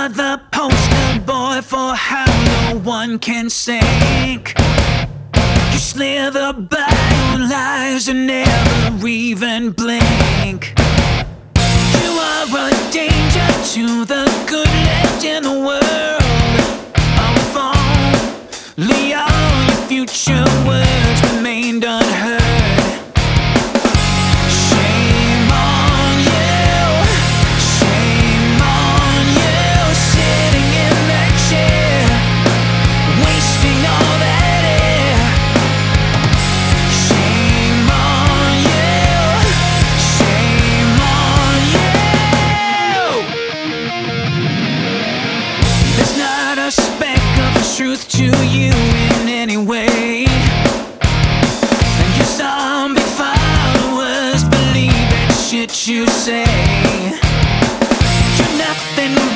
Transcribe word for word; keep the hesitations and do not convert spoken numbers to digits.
You're the poster boy for how no one can sink. You slither by your lies and never even blink. You are a danger to the good left in the world. Oh, if only all your future words remained unheard. Shame on you, shame on you, sitting in that chair, wasting all that air. Shame on you, shame on you. There's not a speck of truth to you in any way, and your zombie followers believe that shit you say. You're nothing